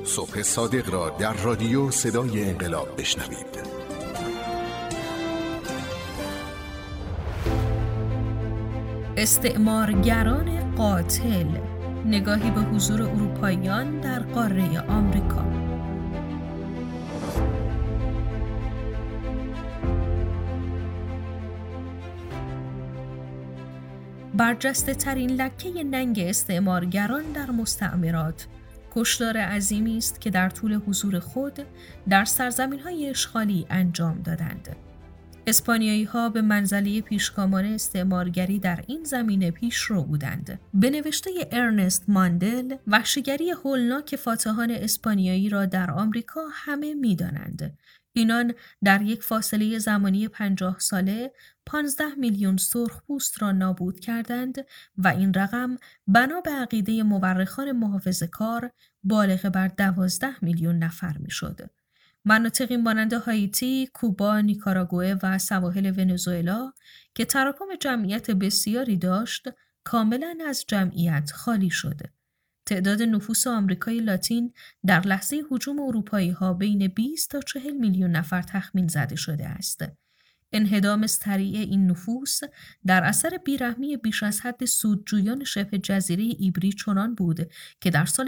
صبح صادق را در رادیو صدای انقلاب بشنوید. استعمارگران قاتل، نگاهی به حضور اروپاییان در قاره آمریکا. برجسته ترین لکه ننگ استعمارگران در مستعمرات، کشتار عظیمی است که در طول حضور خود در سرزمین‌های اشغالی انجام دادند. اسپانیایی‌ها به منزله پیشگامان استعمارگری در این زمینه پیشرو بودند. به نوشته ارنست ماندل، وحشیگری هولناک فاتحان اسپانیایی را در آمریکا همه می‌دانند. اینان در یک فاصله زمانی 50 ساله 15 میلیون سرخپوست را نابود کردند و این رقم بنا به عقیده مورخان محافظه‌کار بالغ بر 12 میلیون نفر می‌شد. مناطقی مانند هایتی، کوبا، نیکاراگوئه و سواحل ونزوئلا که تراکم جمعیت بسیاری داشت، کاملاً از جمعیت خالی شد. تعداد نفوس آمریکای لاتین در لحظه هجوم اروپایی‌ها بین 20 تا 40 میلیون نفر تخمین زده شده است. انهدام سریع این نفوس در اثر بیرحمی بیش از حد سودجویان شبه جزیره ایبری چنان بود که در سال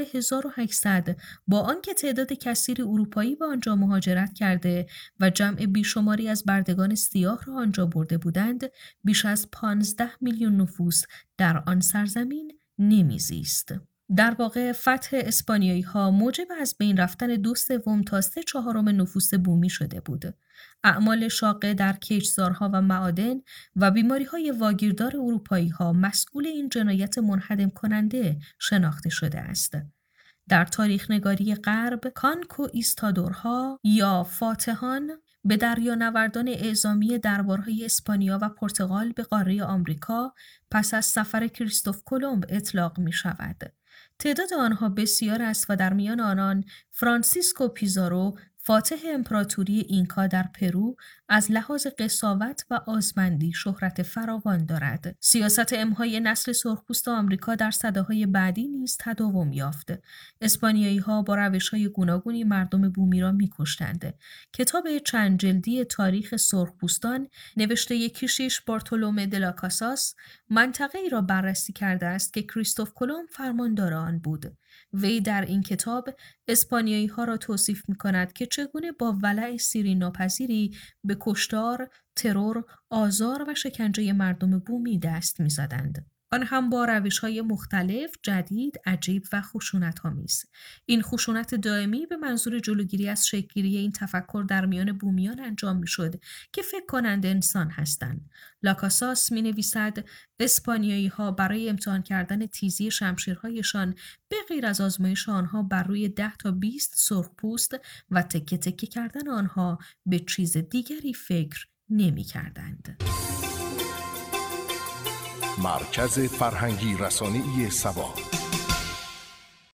1800 با آنکه تعداد کثیری اروپایی به آنجا مهاجرت کرده و جمع بیشماری از بردگان سیاه را آنجا برده بودند، بیش از 15 میلیون نفوس در آن سرزمین نمیزیست. در واقع فتح اسپانیایی‌ها موجب از بین رفتن 2/3 تا 3/4 نفوس بومی شده بود. اعمال شاقه در کشتزارها و معادن و بیماری‌های واگیردار اروپایی‌ها مسئول این جنایت منهدم کننده شناخته شده است. در تاریخ نگاری غرب، کانکوئیستادورها یا فاتحان به دریانوردان اعزامی دربارهای اسپانیا و پرتغال به قاره آمریکا پس از سفر کریستوف کلمب اطلاق می شود. تعداد آنها بسیار است و در میان آنان فرانسیسکو پیزارو، فاتح امپراتوری اینکا در پرو، از لحاظ قساوت و آزمندی شهرت فراوان دارد. سیاست امهای نسل سرخپوست آمریکا در سده‌های بعدی نیز تداوم یافت. اسپانیایی‌ها با روش‌های گوناگونی مردم بومی را می‌کشتند. کتاب چند جلدی تاریخ سرخپوستان نوشته کشیش بارتولومه دلا کاساس منطقه‌ای را بررسی کرده است که کریستوف کلمب فرماندار آن بود. وی در این کتاب اسپانیایی‌ها را توصیف می‌کند که چگونه با ولع سیری ناپذیری به کشتار، ترور، آزار و شکنجه مردم بومی دست می‌زدند. آن هم با روش‌های مختلف، جدید، عجیب و خشونت‌آمیز. این خشونت دائمی به منظور جلوگیری از شکل‌گیری این تفکر در میان بومیان انجام می‌شد که فکر کنند انسان هستند. لاکاساس می‌نویسد اسپانیایی‌ها برای امتحان کردن تیزی شمشیرهایشان به غیر از آزمایش آنها بر روی 10 تا 20 سرخپوست و تکه تکه کردن آنها به چیز دیگری فکر نمی‌کردند. مرکز فرهنگی رسانه‌ای سبا.